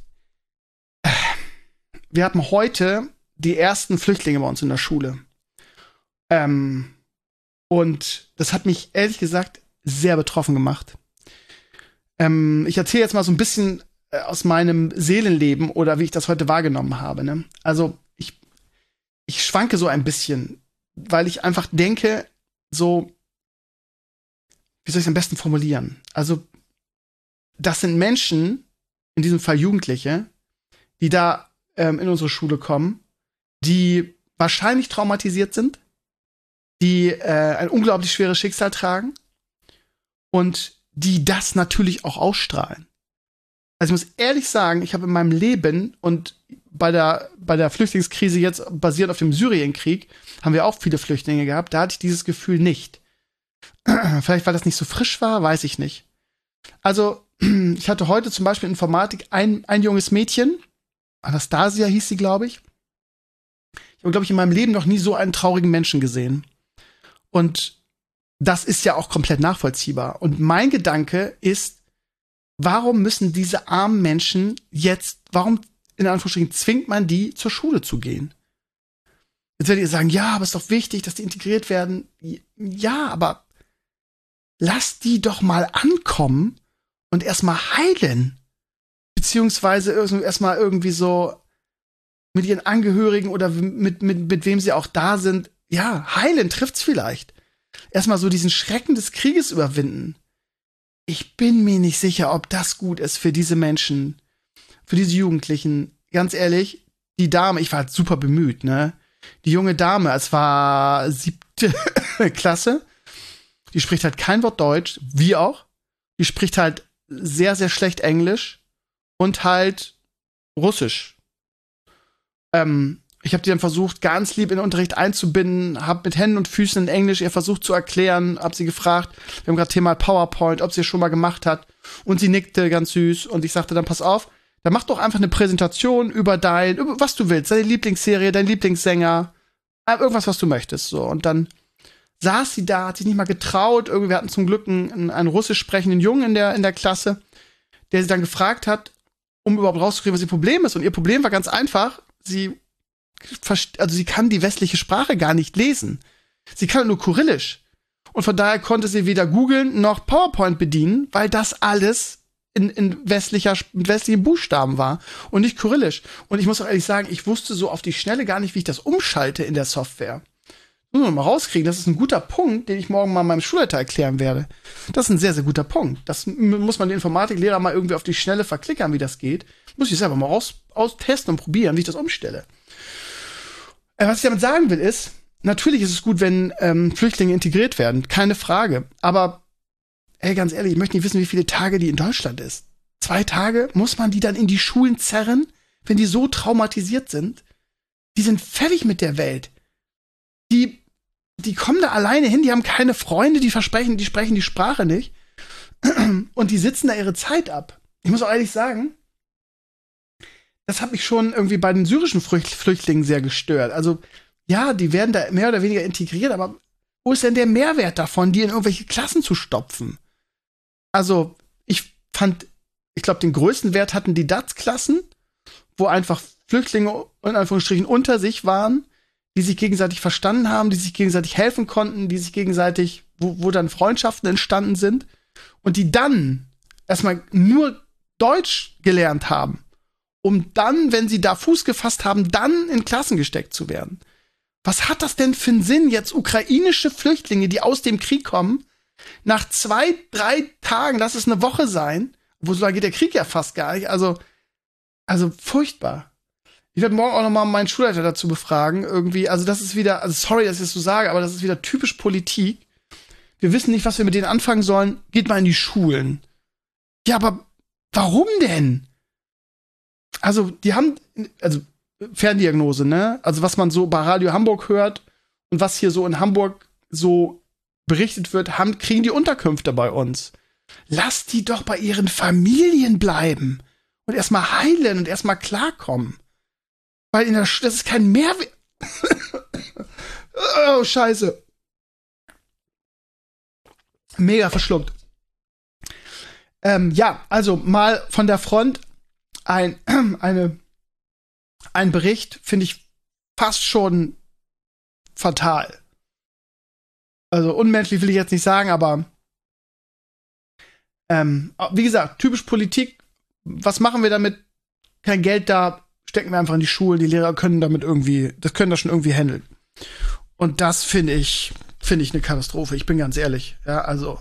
wir hatten heute die ersten Flüchtlinge bei uns in der Schule. Ähm, und das hat mich, ehrlich gesagt, sehr betroffen gemacht. Ähm, ich erzähle jetzt mal so ein bisschen äh, aus meinem Seelenleben oder wie ich das heute wahrgenommen habe, ne? Also, ich schwanke so ein bisschen, weil ich einfach denke, so, wie soll ich es am besten formulieren? Also, das sind Menschen, in diesem Fall Jugendliche, die da ähm, in unsere Schule kommen, die wahrscheinlich traumatisiert sind, die äh, ein unglaublich schweres Schicksal tragen und die das natürlich auch ausstrahlen. Also ich muss ehrlich sagen, ich habe in meinem Leben und bei der, bei der Flüchtlingskrise jetzt basierend auf dem Syrienkrieg haben wir auch viele Flüchtlinge gehabt. Da hatte ich dieses Gefühl nicht. Vielleicht, weil das nicht so frisch war, weiß ich nicht. Also ich hatte heute zum Beispiel in Informatik ein, ein junges Mädchen, Anastasia hieß sie, glaube ich. Ich habe, glaube ich, in meinem Leben noch nie so einen traurigen Menschen gesehen. Und das ist ja auch komplett nachvollziehbar. Und mein Gedanke ist, warum müssen diese armen Menschen jetzt, warum in Anführungsstrichen zwingt man die, zur Schule zu gehen? Jetzt werdet ihr sagen, ja, aber es ist doch wichtig, dass die integriert werden. Ja, aber lasst die doch mal ankommen und erstmal heilen. Beziehungsweise erstmal irgendwie so mit ihren Angehörigen oder mit, mit, mit wem sie auch da sind. Ja, heilen trifft's vielleicht. Erstmal so diesen Schrecken des Krieges überwinden. Ich bin mir nicht sicher, ob das gut ist für diese Menschen, für diese Jugendlichen. Ganz ehrlich, die Dame, ich war halt super bemüht, ne? Die junge Dame, es war siebte Klasse, die spricht halt kein Wort Deutsch, wie auch. Die spricht halt sehr, sehr schlecht Englisch und halt Russisch. Ähm, ich habe die dann versucht, ganz lieb in den Unterricht einzubinden, habe mit Händen und Füßen in Englisch ihr versucht zu erklären, hab sie gefragt, wir haben gerade Thema PowerPoint, ob sie es schon mal gemacht hat. Und sie nickte ganz süß und ich sagte dann, pass auf, dann mach doch einfach eine Präsentation über dein, über was du willst, deine Lieblingsserie, dein Lieblingssänger, irgendwas, was du möchtest. So. Und dann saß sie da, hat sich nicht mal getraut. Irgendwie, wir hatten zum Glück einen, einen russisch sprechenden Jungen in der, in der Klasse, der sie dann gefragt hat, um überhaupt rauszukriegen, was ihr Problem ist. Und ihr Problem war ganz einfach, sie, also sie kann die westliche Sprache gar nicht lesen. Sie kann nur Kyrillisch. Und von daher konnte sie weder googeln noch PowerPoint bedienen, weil das alles in, in westlicher, westlichen Buchstaben war und nicht Kyrillisch. Und ich muss auch ehrlich sagen, ich wusste so auf die Schnelle gar nicht, wie ich das umschalte in der Software. Muss man mal rauskriegen. Das ist ein guter Punkt, den ich morgen mal meinem Schulleiter erklären werde. Das ist ein sehr, sehr guter Punkt. Das muss man den Informatiklehrer mal irgendwie auf die Schnelle verklickern, wie das geht. Muss ich selber mal raus, austesten und probieren, wie ich das umstelle. Äh, was ich damit sagen will, ist, natürlich ist es gut, wenn ähm, Flüchtlinge integriert werden. Keine Frage. Aber, ey, ganz ehrlich, ich möchte nicht wissen, wie viele Tage die in Deutschland ist. Zwei Tage? Muss man die dann in die Schulen zerren, wenn die so traumatisiert sind? Die sind fertig mit der Welt. Die, die kommen da alleine hin, die haben keine Freunde, die versprechen, die sprechen die Sprache nicht. Und die sitzen da ihre Zeit ab. Ich muss auch ehrlich sagen, das hat mich schon irgendwie bei den syrischen Flüchtlingen sehr gestört. Also, ja, die werden da mehr oder weniger integriert, aber wo ist denn der Mehrwert davon, die in irgendwelche Klassen zu stopfen? Also, ich fand, ich glaube, den größten Wert hatten die D A Z-Klassen, wo einfach Flüchtlinge in Anführungsstrichen unter sich waren, die sich gegenseitig verstanden haben, die sich gegenseitig helfen konnten, die sich gegenseitig, wo, wo dann Freundschaften entstanden sind und die dann erstmal nur Deutsch gelernt haben, um dann, wenn sie da Fuß gefasst haben, dann in Klassen gesteckt zu werden. Was hat das denn für einen Sinn, jetzt ukrainische Flüchtlinge, die aus dem Krieg kommen, nach zwei, drei Tagen, lass es eine Woche sein, wo so lange geht der Krieg ja fast gar nicht, also, also furchtbar. Ich werde morgen auch noch mal meinen Schulleiter dazu befragen, irgendwie, also das ist wieder, also sorry, dass ich das so sage, aber das ist wieder typisch Politik. Wir wissen nicht, was wir mit denen anfangen sollen, geht mal in die Schulen. Ja, aber warum denn? Also, die haben, also Ferndiagnose, ne? Also, was man so bei Radio Hamburg hört und was hier so in Hamburg so berichtet wird, haben, kriegen die Unterkünfte bei uns. Lass die doch bei ihren Familien bleiben und erstmal heilen und erstmal klarkommen. Weil in der Sch- das ist kein Mehrwert. Oh, scheiße. Mega verschluckt. Ähm, ja, also mal von der Front ein, eine, ein Bericht, finde ich fast schon fatal. Also unmenschlich will ich jetzt nicht sagen, aber ähm, wie gesagt, typisch Politik. Was machen wir damit? Kein Geld da, stecken wir einfach in die Schulen. Die Lehrer können damit irgendwie, das können das schon irgendwie handeln. Und das finde ich, finde ich eine Katastrophe. Ich bin ganz ehrlich. Ja, also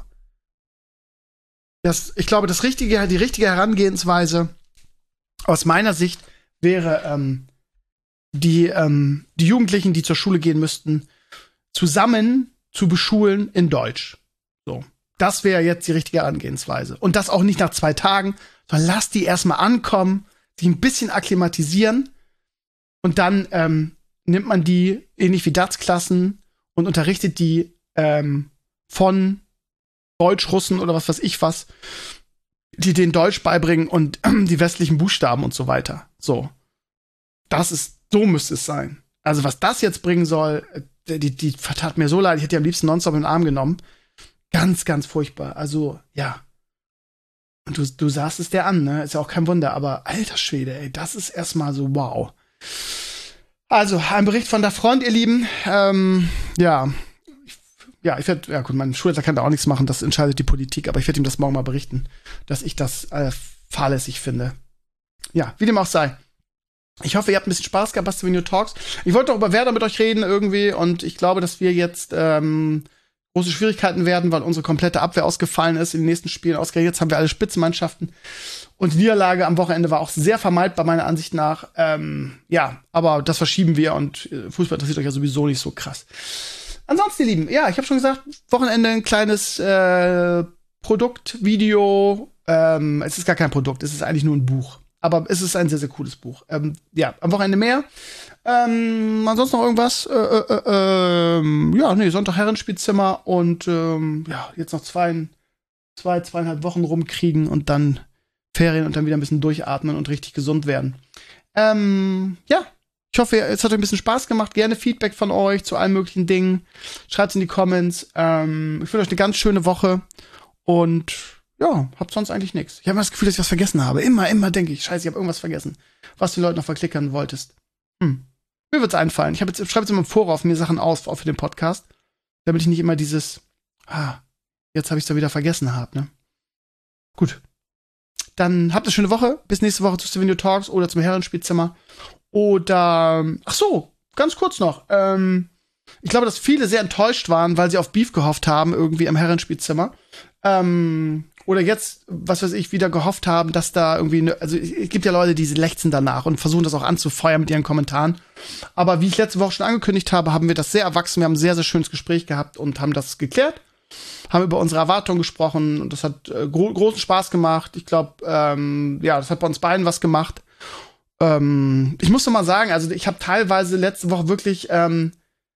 das, ich glaube, das richtige, die richtige Herangehensweise aus meiner Sicht wäre, ähm, die, ähm, die Jugendlichen, die zur Schule gehen müssten, zusammen zu beschulen in Deutsch. So. Das wäre jetzt die richtige Herangehensweise. Und das auch nicht nach zwei Tagen, sondern lass die erstmal ankommen, sich ein bisschen akklimatisieren und dann ähm, nimmt man die, ähnlich wie D A Z-Klassen, und unterrichtet die ähm, von Deutsch-Russen oder was weiß ich was, die denen Deutsch beibringen und ähm, die westlichen Buchstaben und so weiter. So. Das ist, so müsste es sein. Also was das jetzt bringen soll, die, die, die tat mir so leid, ich hätte die am liebsten nonstop in den Arm genommen. Ganz, ganz furchtbar. Also, ja. Und du, du sahst es dir an, ne? Ist ja auch kein Wunder, aber alter Schwede, ey, das ist erstmal so wow. Also, ein Bericht von der Front, ihr Lieben. Ähm, ja, ich ja, ich werde, ja gut, mein Schulleiter kann da auch nichts machen, das entscheidet die Politik, aber ich werde ihm das morgen mal berichten, dass ich das äh, fahrlässig finde. Ja, wie dem auch sei. Ich hoffe, ihr habt ein bisschen Spaß gehabt bei Stevenio Talks. Ich wollte auch über Werder mit euch reden irgendwie und ich glaube, dass wir jetzt ähm, große Schwierigkeiten werden, weil unsere komplette Abwehr ausgefallen ist in den nächsten Spielen. Ausgerechnet jetzt haben wir alle Spitzenmannschaften. Und die Niederlage am Wochenende war auch sehr vermeidbar, meiner Ansicht nach. Ähm, ja, aber das verschieben wir und Fußball interessiert euch ja sowieso nicht so krass. Ansonsten, ihr Lieben, ja, ich habe schon gesagt, Wochenende ein kleines äh, Produktvideo. Ähm, es ist gar kein Produkt, es ist eigentlich nur ein Buch. Aber es ist ein sehr, sehr cooles Buch. Ähm, ja, am Wochenende mehr. Ähm, ansonsten noch irgendwas? Äh, äh, äh, ja, nee, Sonntag Herrenspielzimmer und ähm, ja, jetzt noch zwei, zwei, zweieinhalb Wochen rumkriegen und dann Ferien und dann wieder ein bisschen durchatmen und richtig gesund werden. Ähm, ja, ich hoffe, es hat euch ein bisschen Spaß gemacht. Gerne Feedback von euch zu allen möglichen Dingen. Schreibt's in die Comments. Ähm, ich wünsche euch eine ganz schöne Woche und ja, hab sonst eigentlich nichts. Ich habe das Gefühl, dass ich was vergessen habe. Immer, immer denke ich, scheiße, ich habe irgendwas vergessen, was du den Leuten noch verklickern wolltest. Hm. Mir wird's einfallen. Ich jetzt, schreibe jetzt immer im Voraus mir Sachen aus, auch für den Podcast, damit ich nicht immer dieses, ah, jetzt habe ich es da wieder vergessen habe, ne? Gut. Dann habt eine schöne Woche. Bis nächste Woche zu Stevenio Talks oder zum Herrenspielzimmer. Oder, ach so, ganz kurz noch. Ähm, ich glaube, dass viele sehr enttäuscht waren, weil sie auf Beef gehofft haben, irgendwie im Herrenspielzimmer. Ähm, oder jetzt, was weiß ich, wieder gehofft haben, dass da irgendwie, ne, also es gibt ja Leute, die lechzen danach und versuchen das auch anzufeuern mit ihren Kommentaren. Aber wie ich letzte Woche schon angekündigt habe, haben wir das sehr erwachsen, wir haben ein sehr, sehr schönes Gespräch gehabt und haben das geklärt, haben über unsere Erwartungen gesprochen und das hat äh, gro- großen Spaß gemacht. Ich glaube, ähm, ja, das hat bei uns beiden was gemacht. Ähm, ich muss noch mal sagen, also ich habe teilweise letzte Woche wirklich ähm,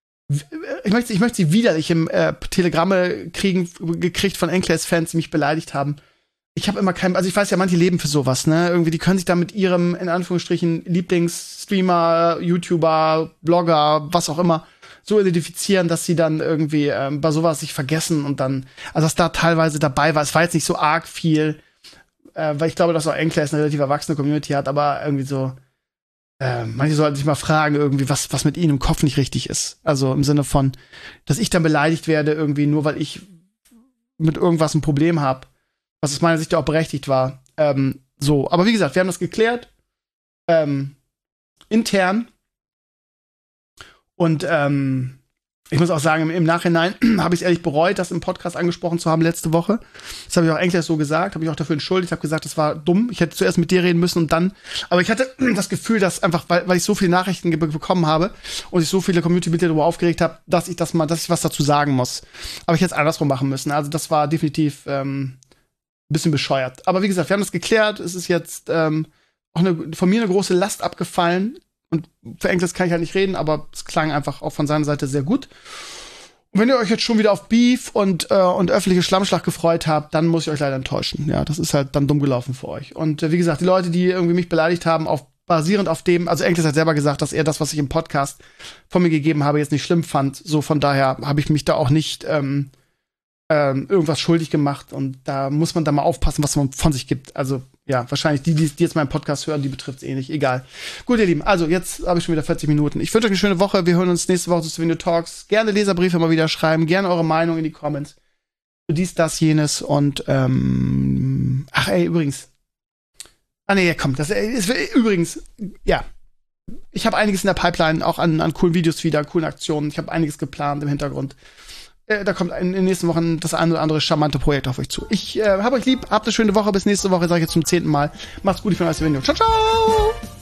Ich möchte, ich möchte sie widerlich im äh, Telegramme kriegen, gekriegt von Enclaves-Fans, die mich beleidigt haben. Ich habe immer kein, also ich weiß ja, manche leben für sowas, ne? Irgendwie, die können sich da mit ihrem, in Anführungsstrichen, Lieblingsstreamer, YouTuber, Blogger, was auch immer, so identifizieren, dass sie dann irgendwie ähm, bei sowas sich vergessen und dann, also was da teilweise dabei war, es war jetzt nicht so arg viel, äh, weil ich glaube, dass auch Enclaves eine relativ erwachsene Community hat, aber irgendwie so, Äh, manche sollten sich mal fragen, irgendwie, was, was mit ihnen im Kopf nicht richtig ist. Also im Sinne von, dass ich dann beleidigt werde, irgendwie, nur weil ich mit irgendwas ein Problem habe, was aus meiner Sicht ja auch berechtigt war. Ähm, so, aber wie gesagt, wir haben das geklärt, ähm, intern. Und ähm, ich muss auch sagen, im, im Nachhinein habe ich es ehrlich bereut, das im Podcast angesprochen zu haben letzte Woche. Das habe ich auch eigentlich so gesagt, habe ich auch dafür entschuldigt. Ich habe gesagt, das war dumm. Ich hätte zuerst mit dir reden müssen und dann. Aber ich hatte das Gefühl, dass einfach, weil, weil ich so viele Nachrichten ge- bekommen habe und ich so viele Community-Mitglieder darüber aufgeregt habe, dass ich das mal, dass ich was dazu sagen muss. Aber ich hätte es andersrum machen müssen. Also das war definitiv ähm, ein bisschen bescheuert. Aber wie gesagt, wir haben das geklärt. Es ist jetzt ähm, auch eine, von mir eine große Last abgefallen. Und für Enclaves kann ich halt nicht reden, aber es klang einfach auch von seiner Seite sehr gut. Und wenn ihr euch jetzt schon wieder auf Beef und, äh, und öffentliche Schlammschlacht gefreut habt, dann muss ich euch leider enttäuschen. Ja, das ist halt dann dumm gelaufen für euch. Und äh, wie gesagt, die Leute, die irgendwie mich beleidigt haben, auf, basierend auf dem, also Enclaves hat selber gesagt, dass er das, was ich im Podcast von mir gegeben habe, jetzt nicht schlimm fand. So, von daher habe ich mich da auch nicht ähm, ähm, irgendwas schuldig gemacht. Und da muss man da mal aufpassen, was man von sich gibt. Also ja, wahrscheinlich die, die, die jetzt meinen Podcast hören, die betrifft es eh nicht. Egal. Gut, ihr Lieben, also jetzt habe ich schon wieder vierzig Minuten. Ich wünsche euch eine schöne Woche. Wir hören uns nächste Woche zu Stevenio Talks. Gerne Leserbriefe mal wieder schreiben. Gerne eure Meinung in die Comments. Dies, das, jenes und ähm, ach ey, übrigens. Ah nee, komm, das ist übrigens, ja. Ich habe einiges in der Pipeline, auch an, an coolen Videos wieder, coolen Aktionen. Ich habe einiges geplant im Hintergrund. Da kommt in den nächsten Wochen das eine oder andere charmante Projekt auf euch zu. Ich äh, hab euch lieb, habt eine schöne Woche, bis nächste Woche, sage ich jetzt zum zehnten Mal. Macht's gut, ich bin euer Stevenio. Ciao, ciao!